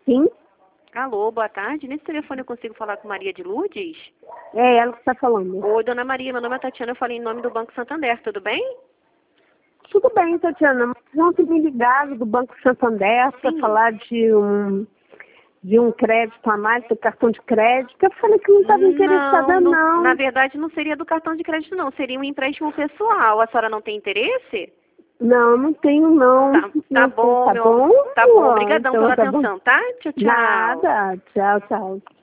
Sim? Alô, boa tarde. Nesse telefone eu consigo falar com Maria de Lourdes? É ela que está falando. Oi, dona Maria, meu nome é Tatiana, eu falei em nome do Banco Santander, tudo bem? Tudo bem, Tatiana, mas ontem me ligaram do Banco Santander para Sim. falar de um crédito a mais, do cartão de crédito. Eu falei que não estava interessada, não. Na verdade não seria do cartão de crédito não, seria um empréstimo pessoal. A senhora não tem interesse? Não, não tenho, não. Tá Não sei, bom, tá bom? Tá bom, obrigadão Então, pela tá bom. atenção, tá? Tchau, tchau. Nada. Tchau, tchau.